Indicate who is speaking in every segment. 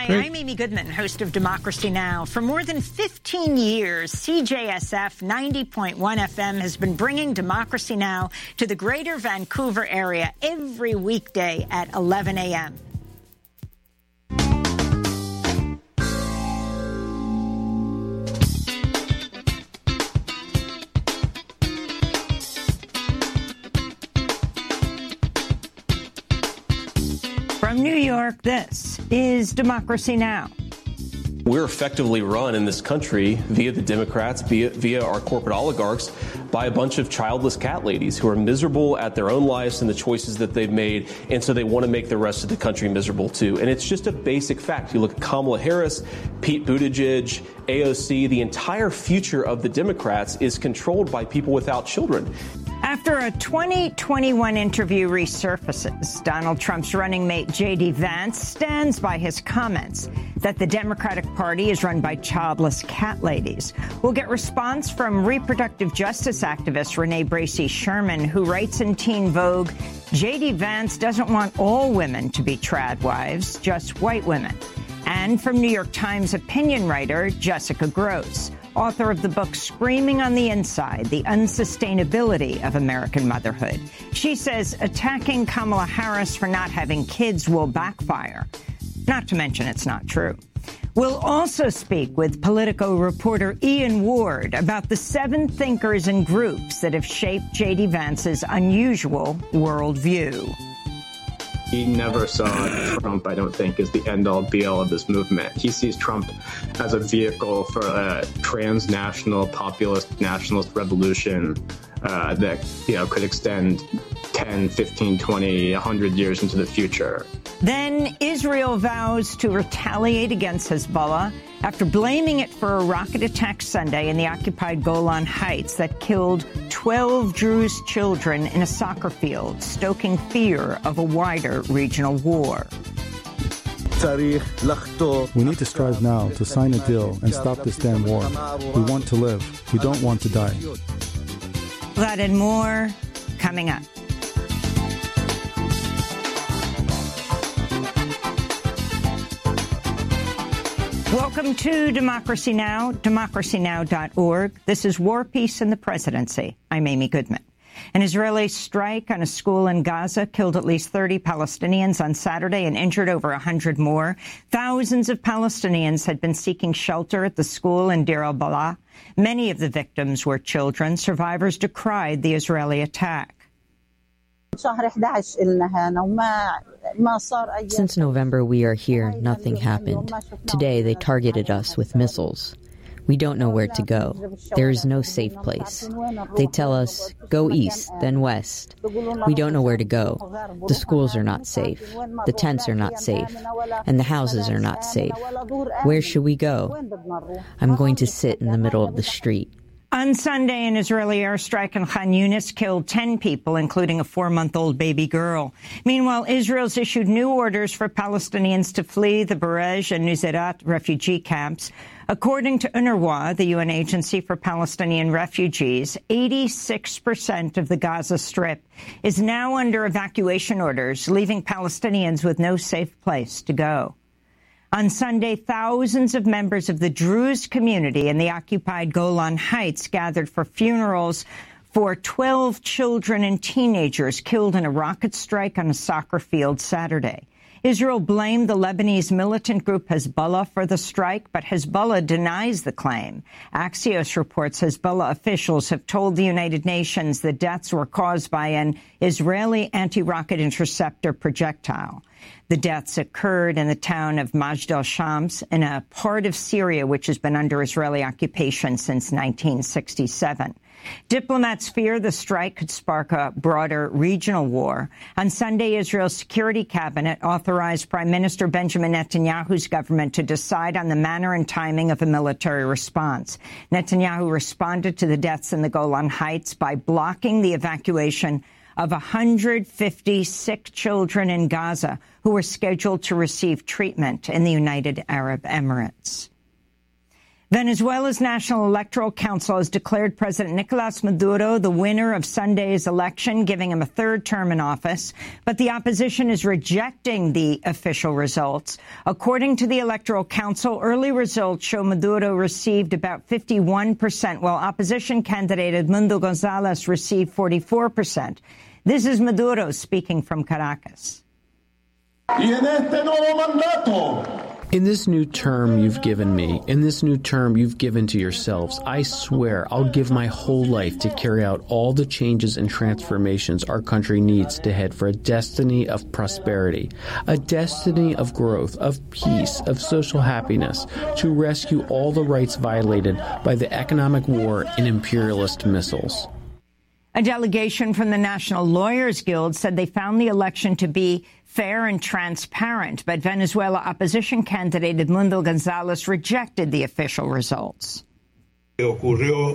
Speaker 1: Hi, I'm Amy Goodman, host of Democracy Now! For more than 15 years, CJSF 90.1 FM has been bringing Democracy Now! To the greater Vancouver area every weekday at 11 a.m. From New York, this is Democracy Now!
Speaker 2: We're effectively run in this country via the Democrats, via our corporate oligarchs, by a bunch of childless cat ladies who are miserable at their own lives and the choices that they've made, and so they want to make the rest of the country miserable too. And it's just a basic fact. You look at Kamala Harris, Pete Buttigieg, AOC, the entire future of the Democrats is controlled by people without children.
Speaker 1: After a 2021 interview resurfaces, Donald Trump's running mate J.D. Vance stands by his comments that the Democratic Party is run by childless cat ladies. We'll get response from reproductive justice activist Renee Bracey Sherman, who writes in Teen Vogue, J.D. Vance doesn't want all women to be trad wives, just white women. And from New York Times opinion writer Jessica Gross, author of the book Screaming on the Inside, The Unsustainability of American Motherhood. She says attacking Kamala Harris for not having kids will backfire. Not to mention it's not true. We'll also speak with Politico reporter Ian Ward about the 7 thinkers and groups that have shaped J.D. Vance's unusual worldview.
Speaker 3: He never saw Trump, I don't think, as the end-all, be-all of this movement. He sees Trump as a vehicle for a transnational, populist, nationalist revolution that, could extend 10, 15, 20, 100 years into the future.
Speaker 1: Then Israel vows to retaliate against Hezbollah after blaming it for a rocket attack Sunday in the occupied Golan Heights that killed 12 Druze children in a soccer field, stoking fear of a wider regional war.
Speaker 4: We need to strive now to sign a deal and stop this damn war. We want to live. We don't want to die.
Speaker 1: That and more coming up. Welcome to Democracy Now!, democracynow.org. This is War, Peace, and the Presidency. I'm Amy Goodman. An Israeli strike on a school in Gaza killed at least 30 Palestinians on Saturday and injured over 100 more. Thousands of Palestinians had been seeking shelter at the school in Deir al-Balah. Many of the victims were children. Survivors decried the Israeli attack.
Speaker 5: Since November, we are here. Nothing happened. Today, they targeted us with missiles. We don't know where to go. There is no safe place. They tell us, go east, then west. We don't know where to go. The schools are not safe. The tents are not safe. And the houses are not safe. Where should we go? I'm going to sit in the middle of the street.
Speaker 1: On Sunday, an Israeli airstrike in Khan Yunis killed 10 people, including a 4-month-old baby girl. Meanwhile, Israel's issued new orders for Palestinians to flee the Barej and Nuseirat refugee camps. According to UNRWA, the UN Agency for Palestinian Refugees, 86% of the Gaza Strip is now under evacuation orders, leaving Palestinians with no safe place to go. On Sunday, thousands of members of the Druze community in the occupied Golan Heights gathered for funerals for 12 children and teenagers killed in a rocket strike on a soccer field Saturday. Israel blamed the Lebanese militant group Hezbollah for the strike, but Hezbollah denies the claim. Axios reports Hezbollah officials have told the United Nations the deaths were caused by an Israeli anti-rocket interceptor projectile. The deaths occurred in the town of Majd al-Shams, in a part of Syria which has been under Israeli occupation since 1967. Diplomats fear the strike could spark a broader regional war. On Sunday, Israel's Security Cabinet authorized Prime Minister Benjamin Netanyahu's government to decide on the manner and timing of a military response. Netanyahu responded to the deaths in the Golan Heights by blocking the evacuation of 150 sick children in Gaza who were scheduled to receive treatment in the United Arab Emirates. Venezuela's National Electoral Council has declared President Nicolas Maduro the winner of Sunday's election, giving him a third term in office. But the opposition is rejecting the official results. According to the Electoral Council, early results show Maduro received about 51%, while opposition candidate Edmundo Gonzalez received 44%. This is Maduro speaking from Caracas.
Speaker 6: In this new term you've given me, in this new term you've given to yourselves, I swear I'll give my whole life to carry out all the changes and transformations our country needs to head for a destiny of prosperity, a destiny of growth, of peace, of social happiness, to rescue all the rights violated by the economic war and imperialist missiles.
Speaker 1: A delegation from the National Lawyers Guild said they found the election to be fair and transparent, but Venezuela opposition candidate Edmundo Gonzalez rejected the official results.
Speaker 7: What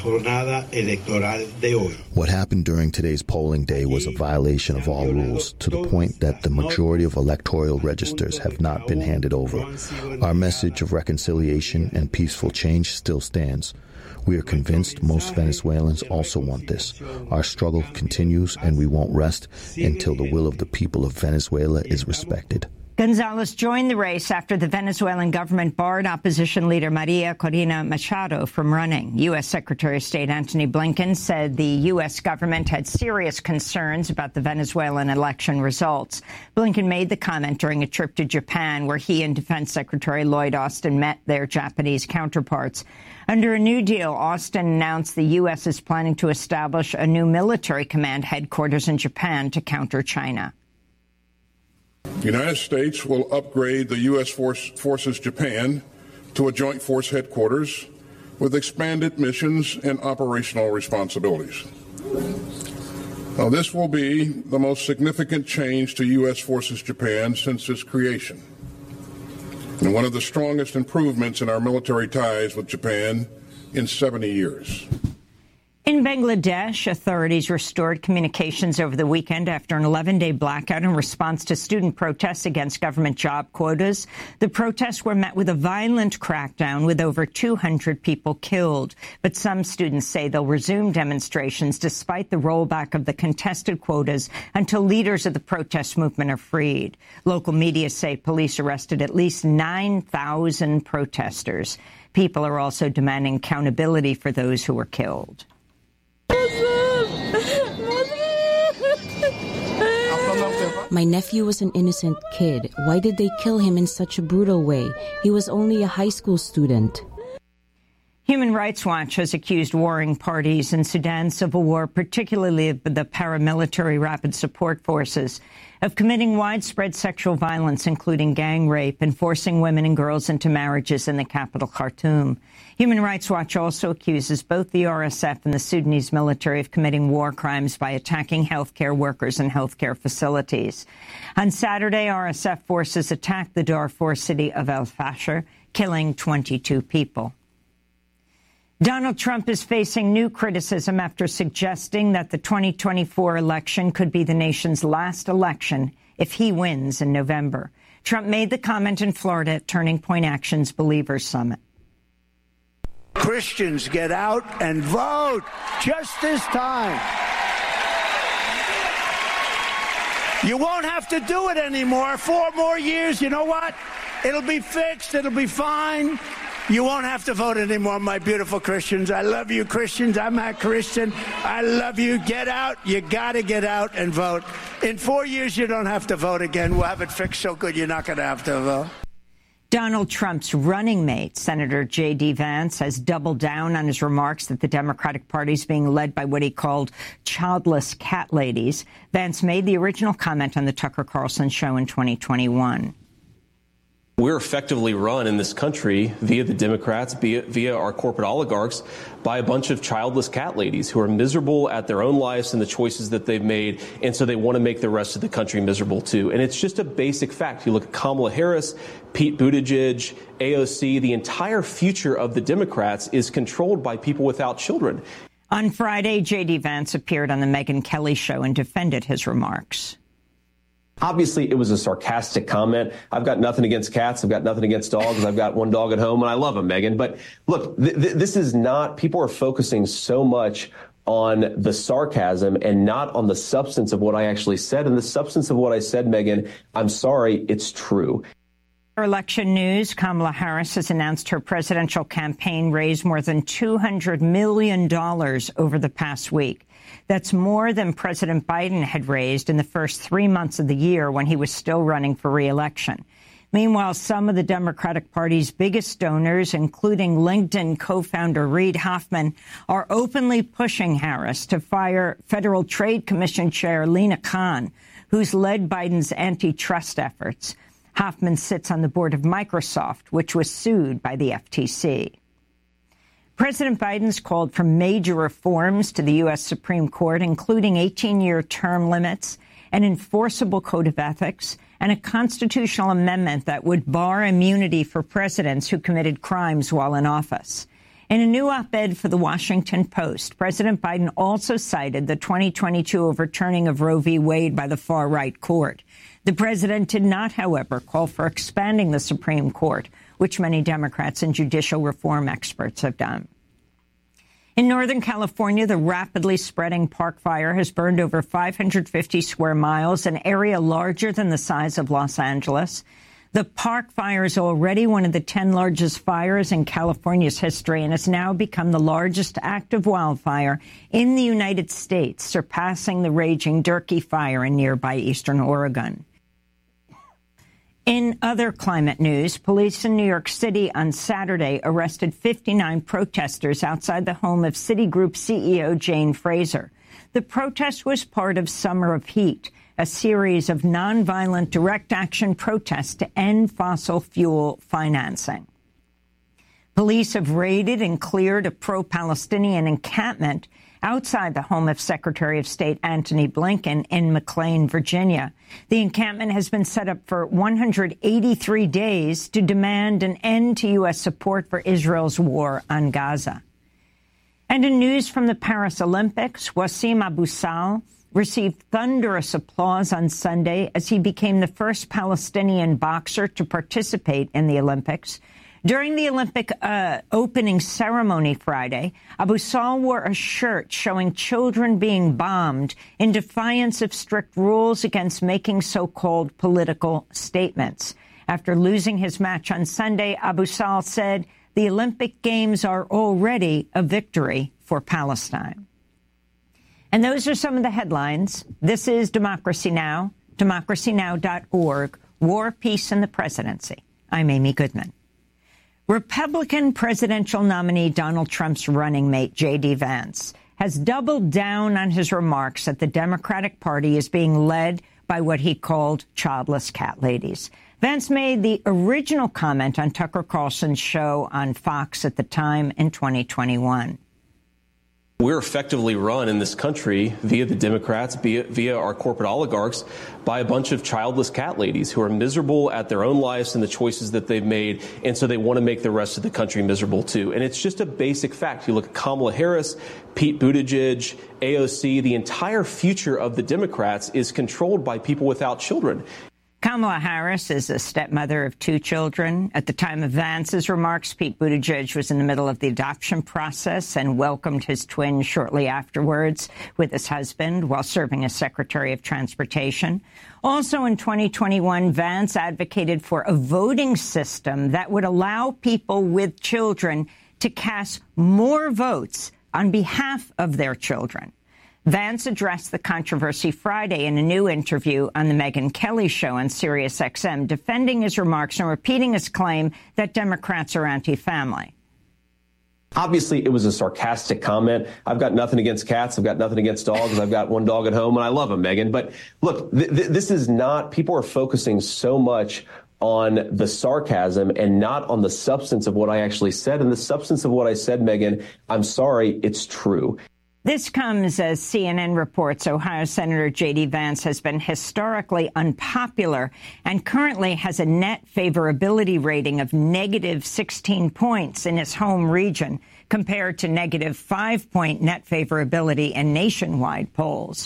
Speaker 7: happened during today's polling day was a violation of all rules, to the point that the majority of electoral registers have not been handed over. Our message of reconciliation and peaceful change still stands. We are convinced most Venezuelans also want this. Our struggle continues, and we won't rest until the will of the people of Venezuela is respected.
Speaker 1: Gonzalez joined the race after the Venezuelan government barred opposition leader Maria Corina Machado from running. U.S. Secretary of State Antony Blinken said the U.S. government had serious concerns about the Venezuelan election results. Blinken made the comment during a trip to Japan, where he and Defense Secretary Lloyd Austin met their Japanese counterparts. Under a new deal, Austin announced the U.S. is planning to establish a new military command headquarters in Japan to counter China.
Speaker 8: The United States will upgrade the U.S. Forces Japan to a joint force headquarters with expanded missions and operational responsibilities. Now, this will be the most significant change to U.S. Forces Japan since its creation, and one of the strongest improvements in our military ties with Japan in 70 years.
Speaker 1: In Bangladesh, authorities restored communications over the weekend after an 11-day blackout in response to student protests against government job quotas. The protests were met with a violent crackdown with over 200 people killed. But some students say they'll resume demonstrations despite the rollback of the contested quotas until leaders of the protest movement are freed. Local media say police arrested at least 9,000 protesters. People are also demanding accountability for those who were killed.
Speaker 9: My nephew was an innocent kid. Why did they kill him in such a brutal way? He was only a high school student.
Speaker 1: Human Rights Watch has accused warring parties in Sudan's civil war, particularly the paramilitary Rapid Support Forces, of committing widespread sexual violence, including gang rape, and forcing women and girls into marriages in the capital, Khartoum. Human Rights Watch also accuses both the RSF and the Sudanese military of committing war crimes by attacking healthcare workers and healthcare facilities. On Saturday, RSF forces attacked the Darfur city of El Fasher, killing 22 people. Donald Trump is facing new criticism after suggesting that the 2024 election could be the nation's last election if he wins in November. Trump made the comment in Florida at Turning Point Action's Believers Summit.
Speaker 10: Christians, get out and vote just this time. You won't have to do it anymore. 4 more years, you know what? It'll be fixed. It'll be fine. You won't have to vote anymore, my beautiful Christians. I love you, Christians. I'm a Christian. I love you. Get out. You got to get out and vote. In 4 years, you don't have to vote again. We'll have it fixed so good you're not going to have to vote.
Speaker 1: Donald Trump's running mate, Senator J.D. Vance, has doubled down on his remarks that the Democratic Party is being led by what he called childless cat ladies. Vance made the original comment on the Tucker Carlson show in 2021.
Speaker 2: We're effectively run in this country via the Democrats, via our corporate oligarchs, by a bunch of childless cat ladies who are miserable at their own lives and the choices that they've made, and so they want to make the rest of the country miserable too. And it's just a basic fact. You look at Kamala Harris, Pete Buttigieg, AOC, the entire future of the Democrats is controlled by people without children.
Speaker 1: On Friday, J.D. Vance appeared on the Megyn Kelly show and defended his remarks.
Speaker 2: Obviously, it was a sarcastic comment. I've got nothing against cats. I've got nothing against dogs. I've got one dog at home, and I love him, Megyn. But look, this is not, people are focusing so much on the sarcasm and not on the substance of what I actually said. And the substance of what I said, Megyn, I'm sorry, it's true.
Speaker 1: Election news, Kamala Harris has announced her presidential campaign raised more than $200 million over the past week. That's more than President Biden had raised in the first 3 months of the year when he was still running for re-election. Meanwhile, some of the Democratic Party's biggest donors, including LinkedIn co-founder Reid Hoffman, are openly pushing Harris to fire Federal Trade Commission Chair Lina Khan, who's led Biden's antitrust efforts. Hoffman sits on the board of Microsoft, which was sued by the FTC. President Biden's called for major reforms to the U.S. Supreme Court, including 18-year term limits, an enforceable code of ethics, and a constitutional amendment that would bar immunity for presidents who committed crimes while in office. In a new op-ed for the Washington Post, President Biden also cited the 2022 overturning of Roe v. Wade by the far-right court. The president did not, however, call for expanding the Supreme Court, which many Democrats and judicial reform experts have done. In Northern California, the rapidly spreading Park Fire has burned over 550 square miles, an area larger than the size of Los Angeles. The Park Fire is already one of the 10 largest fires in California's history and has now become the largest active wildfire in the United States, surpassing the raging Durkee Fire in nearby eastern Oregon. In other climate news, police in New York City on Saturday arrested 59 protesters outside the home of Citigroup CEO Jane Fraser. The protest was part of Summer of Heat, a series of nonviolent direct action protests to end fossil fuel financing. Police have raided and cleared a pro-Palestinian encampment outside the home of Secretary of State Antony Blinken in McLean, Virginia. The encampment has been set up for 183 days to demand an end to U.S. support for Israel's war on Gaza. And in news from the Paris Olympics, Wassim Abusal received thunderous applause on Sunday as he became the first Palestinian boxer to participate in the Olympics. During the Olympic opening ceremony Friday, Abusal wore a shirt showing children being bombed in defiance of strict rules against making so-called political statements. After losing his match on Sunday, Abusal said the Olympic Games are already a victory for Palestine. And those are some of the headlines. This is Democracy Now!, democracynow.org, War, Peace, and the Presidency. I'm Amy Goodman. Republican presidential nominee Donald Trump's running mate, J.D. Vance, has doubled down on his remarks that the Democratic Party is being led by what he called childless cat ladies. Vance made the original comment on Tucker Carlson's show on Fox at the time in 2021.
Speaker 2: We're effectively run in this country via the Democrats, via our corporate oligarchs, by a bunch of childless cat ladies who are miserable at their own lives and the choices that they've made, and so they want to make the rest of the country miserable too. And it's just a basic fact. You look at Kamala Harris, Pete Buttigieg, AOC, the entire future of the Democrats is controlled by people without children.
Speaker 1: Kamala Harris is a stepmother of 2 children. At the time of Vance's remarks, Pete Buttigieg was in the middle of the adoption process and welcomed his twins shortly afterwards with his husband while serving as Secretary of Transportation. Also in 2021, Vance advocated for a voting system that would allow people with children to cast more votes on behalf of their children. Vance addressed the controversy Friday in a new interview on the Megyn Kelly show on SiriusXM, defending his remarks and repeating his claim that Democrats are anti-family.
Speaker 2: Obviously, it was a sarcastic comment. I've got nothing against cats. I've got nothing against dogs. I've got one dog at home, and I love him, Megyn. But look, this is not, people are focusing so much on the sarcasm and not on the substance of what I actually said. And the substance of what I said, Megyn, I'm sorry, it's true.
Speaker 1: This comes as CNN reports Ohio Senator J.D. Vance has been historically unpopular and currently has a net favorability rating of negative 16 points in his home region, compared to negative 5-point net favorability in nationwide polls.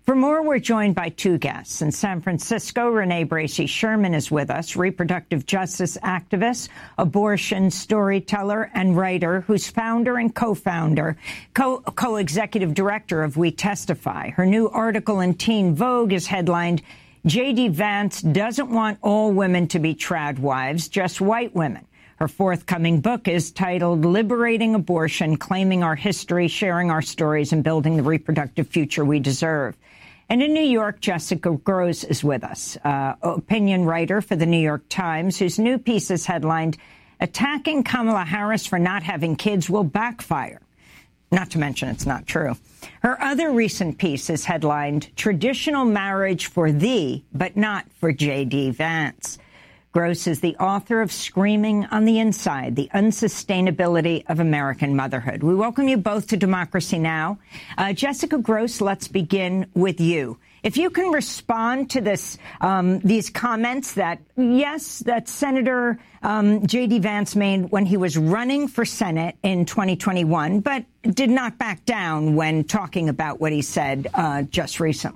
Speaker 1: For more, we're joined by two guests. In San Francisco, Renee Bracey Sherman is with us, reproductive justice activist, abortion storyteller, and writer, who's founder and co-founder, co-executive director of We Testify. Her new article in Teen Vogue is headlined, J.D. Vance doesn't want all women to be trad wives, just white women. Her forthcoming book is titled Liberating Abortion, Claiming Our History, Sharing Our Stories, and Building the Reproductive Future We Deserve. And in New York, Jessica Grose is with us, opinion writer for the New York Times, whose new piece is headlined, Attacking Kamala Harris for Not Having Kids Will Backfire. Not to mention it's not true. Her other recent piece is headlined, Traditional Marriage for Thee, but Not for J.D. Vance. Grose is the author of Screaming on the Inside, The Unsustainability of American Motherhood. We welcome you both to Democracy Now! Jessica Grose, let's begin with you. If you can respond to this, these comments that, yes, that Senator J.D. Vance made when he was running for Senate in 2021, but did not back down when talking about what he said just recently.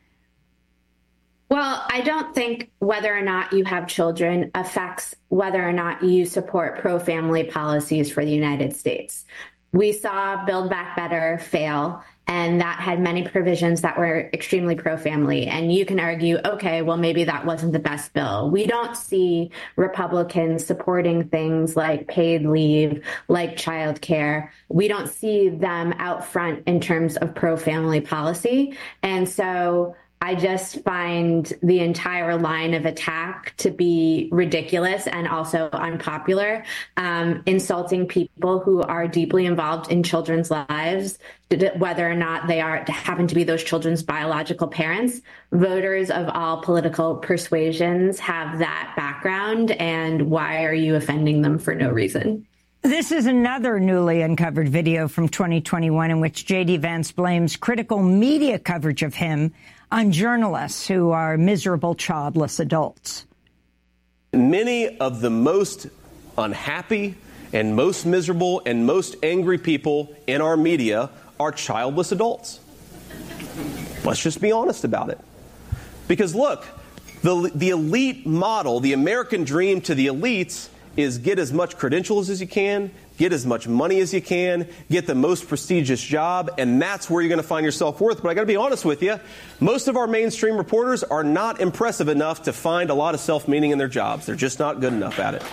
Speaker 11: Well, I don't think whether or not you have children affects whether or not you support pro-family policies for the United States. We saw Build Back Better fail, and that had many provisions that were extremely pro-family. And you can argue, okay, well, maybe that wasn't the best bill. We don't see Republicans supporting things like paid leave, like childcare. We don't see them out front in terms of pro-family policy. And so I just find the entire line of attack to be ridiculous and also unpopular, insulting people who are deeply involved in children's lives, whether or not they happen to be those children's biological parents. Voters of all political persuasions have that background, and why are you offending them for no reason?
Speaker 1: This is another newly uncovered video from 2021 in which J.D. Vance blames critical media coverage of him on journalists who are miserable, childless adults.
Speaker 2: Many of the most unhappy and most miserable and most angry people in our media are childless adults. Let's just be honest about it. Because look, the elite model, the American dream to the elites is get as much credentials as you can, get as much money as you can, get the most prestigious job, and that's where you're going to find your self-worth. But I got to be honest with you, most of our mainstream reporters are not impressive enough to find a lot of self-meaning in their jobs. They're just not good enough at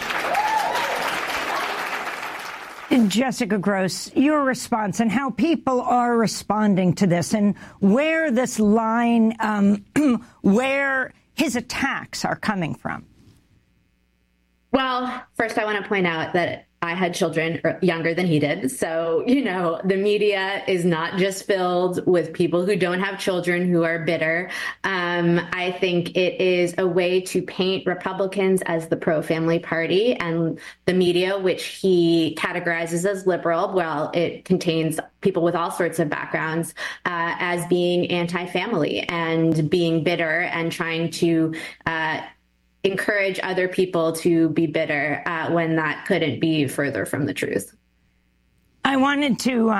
Speaker 2: it.
Speaker 1: Jessica Grose, your response and how people are responding to this and where this line, where his attacks are coming from.
Speaker 11: Well, first, I want to point out that I had children younger than he did. So, you know, the media is not just filled with people who don't have children who are bitter. I think it is a way to paint Republicans as the pro-family party, and the media, which he categorizes as liberal, well, it contains people with all sorts of backgrounds, as being anti-family and being bitter and trying to encourage other people to be bitter when that couldn't be further from the truth.
Speaker 1: I wanted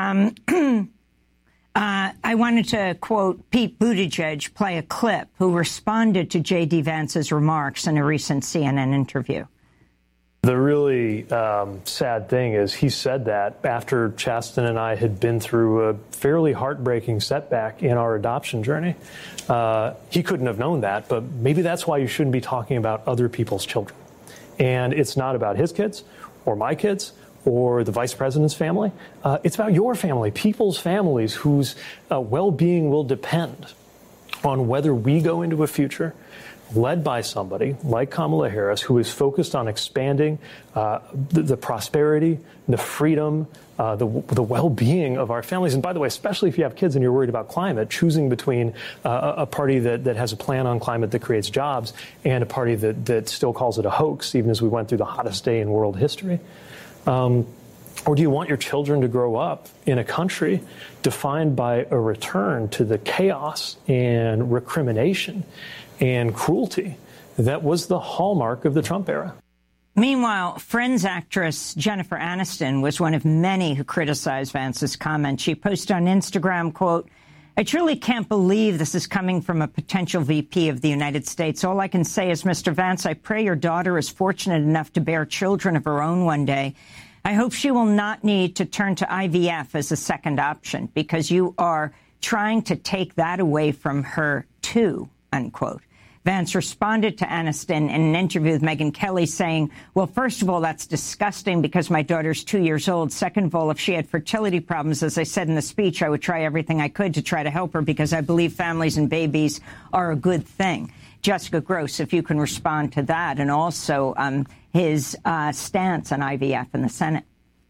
Speaker 1: to quote Pete Buttigieg, play a clip, who responded to J.D. Vance's remarks in a recent CNN interview.
Speaker 12: The really sad thing is he said that after Chasten and I had been through a fairly heartbreaking setback in our adoption journey. He couldn't have known that, but maybe that's why you shouldn't be talking about other people's children. And it's not about his kids or my kids or the vice president's family. It's about your family, people's families whose well-being will depend on whether we go into a future led by somebody like Kamala Harris, who is focused on expanding the prosperity, the freedom, the well-being of our families. And by the way, especially if you have kids and you're worried about climate, choosing between a party that has a plan on climate that creates jobs and a party that still calls it a hoax, even as we went through the hottest day in world history. Or do you want your children to grow up in a country defined by a return to the chaos and recrimination and cruelty that was the hallmark of the Trump era?
Speaker 1: Meanwhile, Friends actress Jennifer Aniston was one of many who criticized Vance's comment. She posted on Instagram, quote, I truly can't believe this is coming from a potential VP of the United States. All I can say is, Mr. Vance, I pray your daughter is fortunate enough to bear children of her own one day. I hope she will not need to turn to IVF as a second option, because you are trying to take that away from her too, unquote. Vance responded to Aniston in an interview with Megyn Kelly saying, well, first of all, that's disgusting because my daughter's 2 years old. Second of all, if she had fertility problems, as I said in the speech, I would try everything I could to try to help her because I believe families and babies are a good thing. Jessica Gross, if you can respond to that, and also his stance on IVF in the Senate.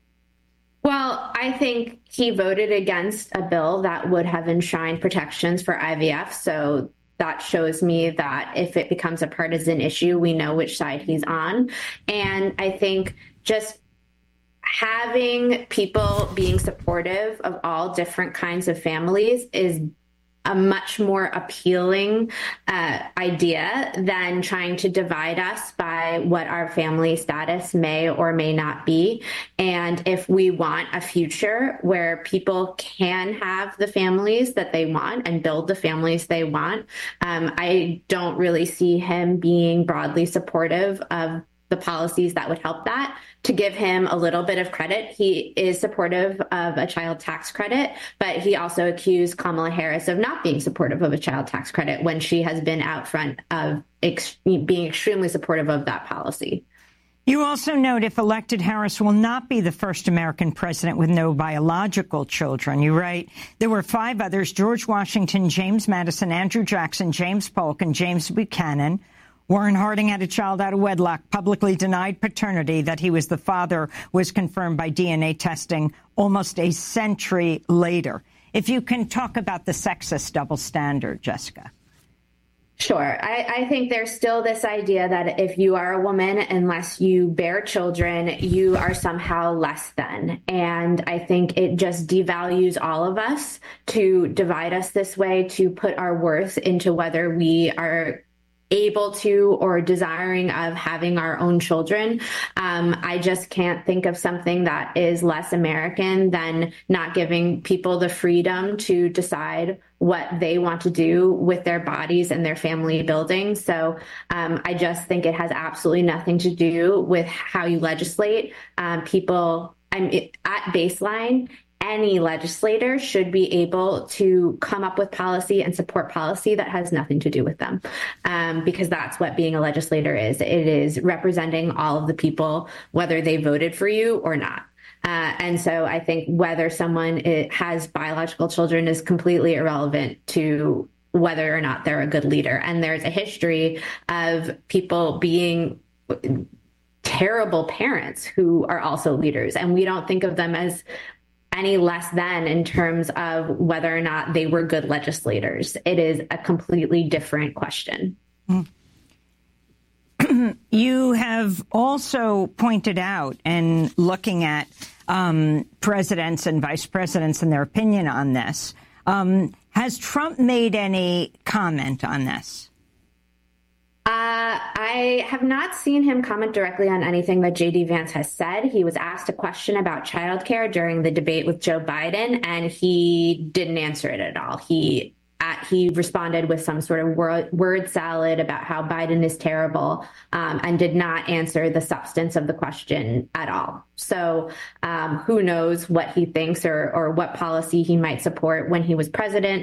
Speaker 11: Well, I think he voted against a bill that would have enshrined protections for IVF. So that shows me that if it becomes a partisan issue, we know which side he's on. And I think just having people being supportive of all different kinds of families is a much more appealing idea than trying to divide us by what our family status may or may not be. And if we want a future where people can have the families that they want and build the families they want, I don't really see him being broadly supportive of the policies that would help that. To give him a little bit of credit, he is supportive of a child tax credit, but he also accused Kamala Harris of not being supportive of a child tax credit when she has been out front of being extremely supportive of that policy.
Speaker 1: You also note if elected, Harris will not be the first American president with no biological children. You write, there were 5 others, George Washington, James Madison, Andrew Jackson, James Polk, and James Buchanan. Warren Harding had a child out of wedlock, publicly denied paternity. That he was the father was confirmed by DNA testing almost a century later. If you can talk about the sexist double standard, Jessica.
Speaker 11: Sure. I think there's still this idea that if you are a woman, unless you bear children, you are somehow less than. And I think it just devalues all of us to divide us this way, to put our worth into whether we are able to or desiring of having our own children. I just can't think of something that is less American than not giving people the freedom to decide what they want to do with their bodies and their family building. So I just think it has absolutely nothing to do with how you legislate. At baseline, any legislator should be able to come up with policy and support policy that has nothing to do with them, because that's what being a legislator is. It is representing all of the people, whether they voted for you or not. And so I think whether someone has biological children is completely irrelevant to whether or not they're a good leader. And there's a history of people being terrible parents who are also leaders, and we don't think of them as any less than in terms of whether or not they were good legislators. It is a completely different question.
Speaker 1: You have also pointed out, in looking at presidents and vice presidents and their opinion on this, has Trump made any comment on this?
Speaker 11: I have not seen him comment directly on anything that J.D. Vance has said. He was asked a question about childcare during the debate with Joe Biden, and he didn't answer it at all. He responded with some sort of word salad about how Biden is terrible, and did not answer the substance of the question at all. So who knows what he thinks or what policy he might support when he was president.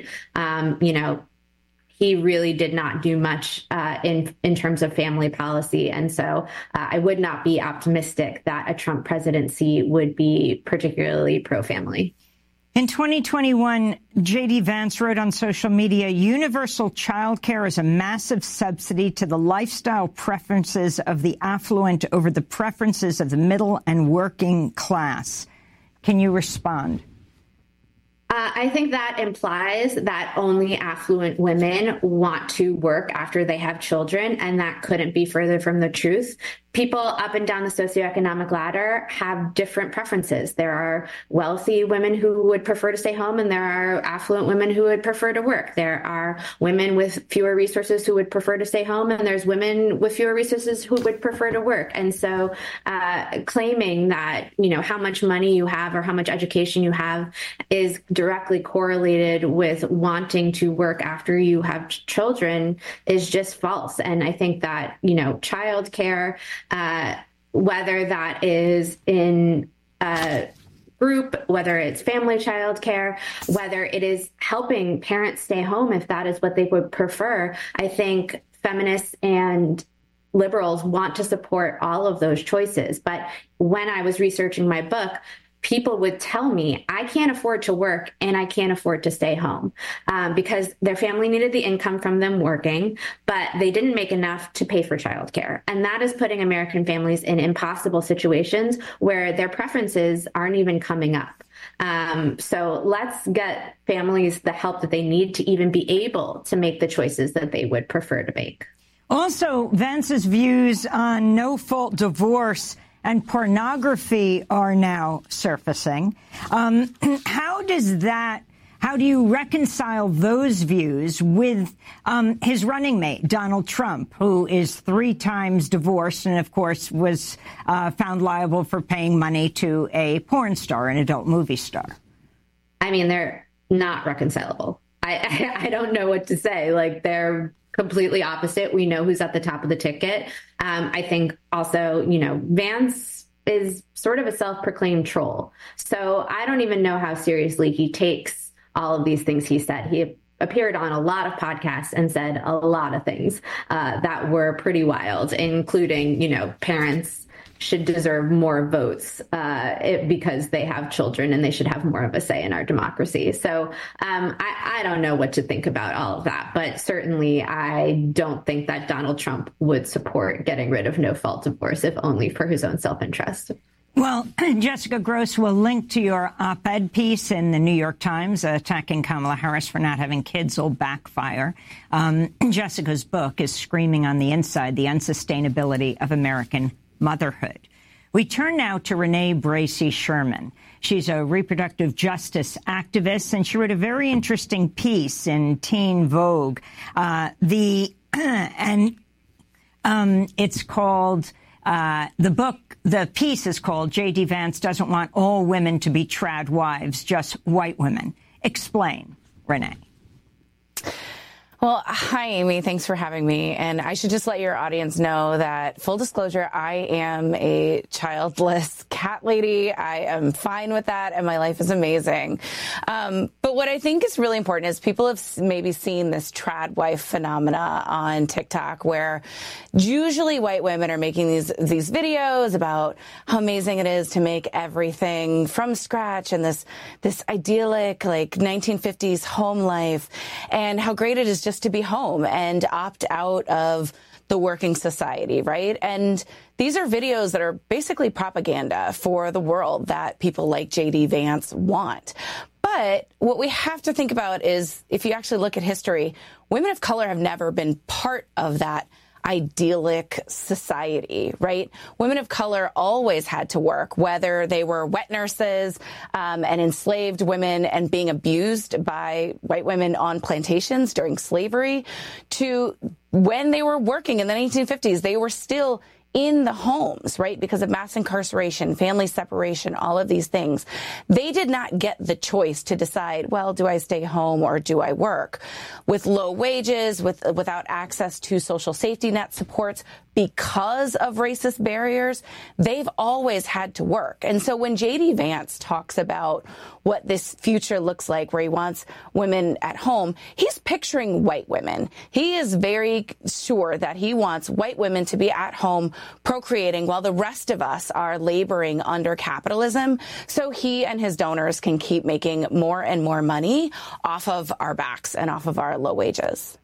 Speaker 11: He really did not do much in terms of family policy. And so I would not be optimistic that a Trump presidency would be particularly pro-family.
Speaker 1: In 2021, J.D. Vance wrote on social media, universal child care is a massive subsidy to the lifestyle preferences of the affluent over the preferences of the middle and working class. Can you respond?
Speaker 11: I think that implies that only affluent women want to work after they have children, and that couldn't be further from the truth. People up and down the socioeconomic ladder have different preferences. There are wealthy women who would prefer to stay home, and there are affluent women who would prefer to work. There are women with fewer resources who would prefer to stay home, and there's women with fewer resources who would prefer to work. And so claiming that, how much money you have or how much education you have is directly directly correlated with wanting to work after you have children is just false. And I think that, childcare, whether that is in group, whether it's family childcare, whether it is helping parents stay home if that is what they would prefer, I think feminists and liberals want to support all of those choices. But when I was researching my book, people would tell me, I can't afford to work and I can't afford to stay home because their family needed the income from them working, but they didn't make enough to pay for childcare. And that is putting American families in impossible situations where their preferences aren't even coming up. So let's get families the help that they need to even be able to make the choices that they would prefer to make.
Speaker 1: Also, Vance's views on no-fault divorce and pornography are now surfacing. How do you reconcile those views with his running mate, Donald Trump, who is 3 times divorced and, of course, was found liable for paying money to a porn star, an adult movie star?
Speaker 11: I mean, they're not reconcilable. I don't know what to say. Like, they're completely opposite. We know who's at the top of the ticket. I think also, Vance is sort of a self-proclaimed troll. So I don't even know how seriously he takes all of these things he said. He appeared on a lot of podcasts and said a lot of things that were pretty wild, including, parents should deserve more votes because they have children and they should have more of a say in our democracy. So I don't know what to think about all of that, but certainly I don't think that Donald Trump would support getting rid of no-fault divorce, if only for his own self-interest.
Speaker 1: Well, Jessica Grose will link to your op-ed piece in the New York Times attacking Kamala Harris for not having kids will backfire. Jessica's book is Screaming on the Inside, the Unsustainability of American Motherhood. We turn now to Renee Bracey Sherman. She's a reproductive justice activist, and she wrote a very interesting piece in Teen Vogue. It's called, the piece is called J.D. Vance Doesn't Want All Women to Be Trad Wives, Just White Women. Explain, Renee.
Speaker 13: Well, hi, Amy. Thanks for having me. And I should just let your audience know that, full disclosure, I am a childless cat lady. I am fine with that, and my life is amazing. But what I think is really important is people have maybe seen this trad wife phenomena on TikTok, where usually white women are making these videos about how amazing it is to make everything from scratch and this idyllic, like, 1950s home life, and how great it is just to be home and opt out of the working society, right? And these are videos that are basically propaganda for the world that people like J.D. Vance want. But what we have to think about is, if you actually look at history, women of color have never been part of that idyllic society, right? Women of color always had to work, whether they were wet nurses and enslaved women and being abused by white women on plantations during slavery, to when they were working in the 1950s, they were still in the homes, right? Because of mass incarceration, family separation, all of these things. They did not get the choice to decide, well, do I stay home or do I work? With low wages, without access to social safety net supports, because of racist barriers, they've always had to work. And so when J.D. Vance talks about what this future looks like, where he wants women at home, he's picturing white women. He is very sure that he wants white women to be at home procreating while the rest of us are laboring under capitalism, so he and his donors can keep making more and more money off of our backs and off of our low wages.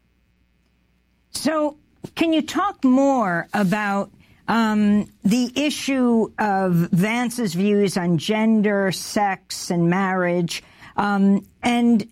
Speaker 1: So can you talk more about the issue of Vance's views on gender, sex, and marriage, and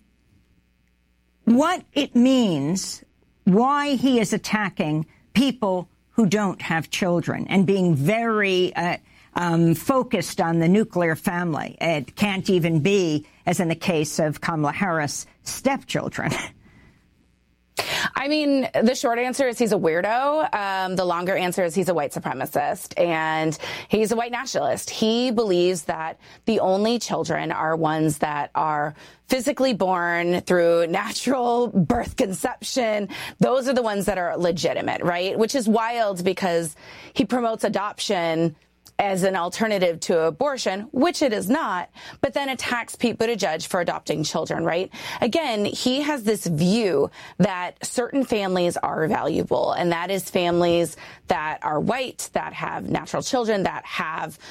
Speaker 1: what it means, why he is attacking people who don't have children and being very focused on the nuclear family? It can't even be, as in the case of Kamala Harris, stepchildren.
Speaker 13: I mean, the short answer is he's a weirdo. The longer answer is he's a white supremacist, and he's a white nationalist. He believes that the only children are ones that are physically born through natural birth conception. Those are the ones that are legitimate, right? Which is wild because he promotes adoption as an alternative to abortion, which it is not, but then attacks Pete Buttigieg for adopting children, right? Again, he has this view that certain families are valuable, and that is families that are white, that have natural children, that have